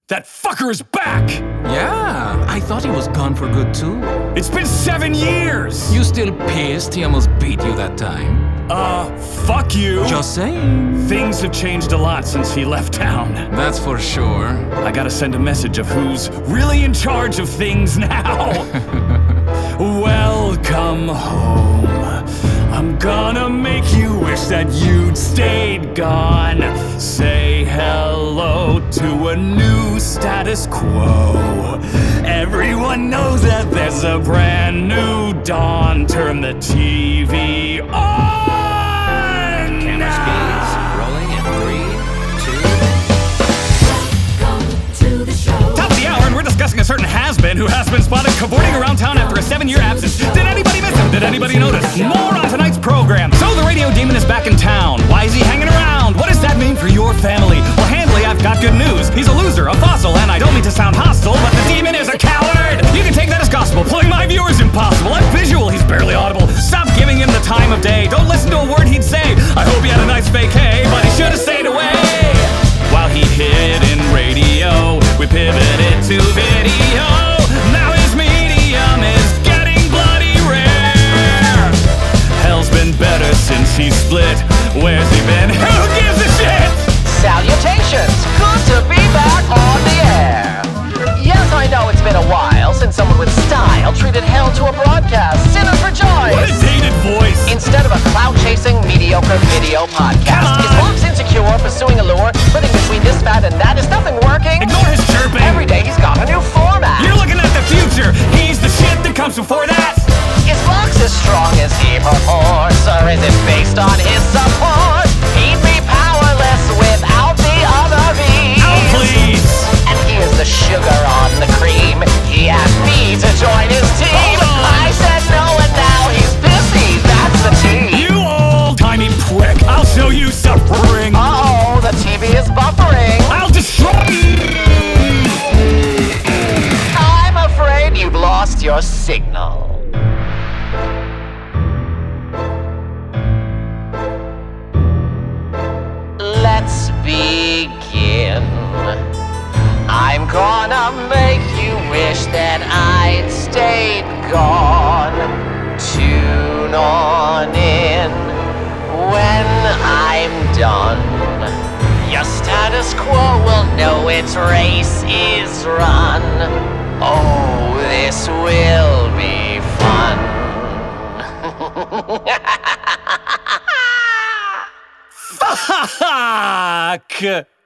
That fucker is back! Yeah, I thought he was gone for good too. It's been 7 years! You still pissed he almost beat you that time? Fuck you! Just saying. Things have changed a lot since he left town. That's for sure. I gotta send a message of who's really in charge of things now. Welcome home. I'm gonna make you wish that you'd stayed gone. Say hello to a new status quo. Everyone knows that there's a brand new dawn. Turn the TV on! Camera speeds rolling in 3, 2. Welcome to the show. Top of the hour, and we're discussing a certain has-been who has been spotted cavorting around town after a 7-year absence. Did anybody miss him? Did anybody notice? More on tonight's program. So the radio demon is back in town. Why is he hanging around? What does that mean for your family? Well, Handley, I've got good news. He's a loser, a fossil, and I don't mean to sound hostile, but the demon is a coward! You can take that as gospel. Pulling my viewers impossible. I'm visual, he's barely audible. Stop giving him the time of day. Don't listen to a word he'd say. I hope he had a nice vacay, but he should have stayed away. While he hid in radio, we pivoted to video. Now his medium is getting bloody rare. Hell's been better since he split. Where's he been? Who gives a shit? Salutations! Good to be back on the air! Yes, I know it's been a while since someone with style treated hell to a broadcast. Sinners rejoice! What a dated voice! Instead of a clout-chasing, mediocre video podcast, Come on! is Fox insecure, pursuing a lure, flitting between this, that, and that? Is nothing working? Ignore his chirping! Every day he's got a new format! You're looking at the future! He's the shit that comes before that! Is Fox as strong as he purports, or is it based on his support? He'd be powerless without the other bees. Oh, please! And here's the sugar on the cream. He asked me to join his team. Hold on. I said no, and now he's pissy. That's the team. You old-timey prick! I'll show you suffering! Uh-oh, the TV is buffering. I'll destroy you! I'm afraid you've lost your signal. Let's begin. I'm gonna make you wish that I'd stayed gone. Tune on in when I'm done. Your status quo will know its race is run. Oh, this will be fun. Fuck!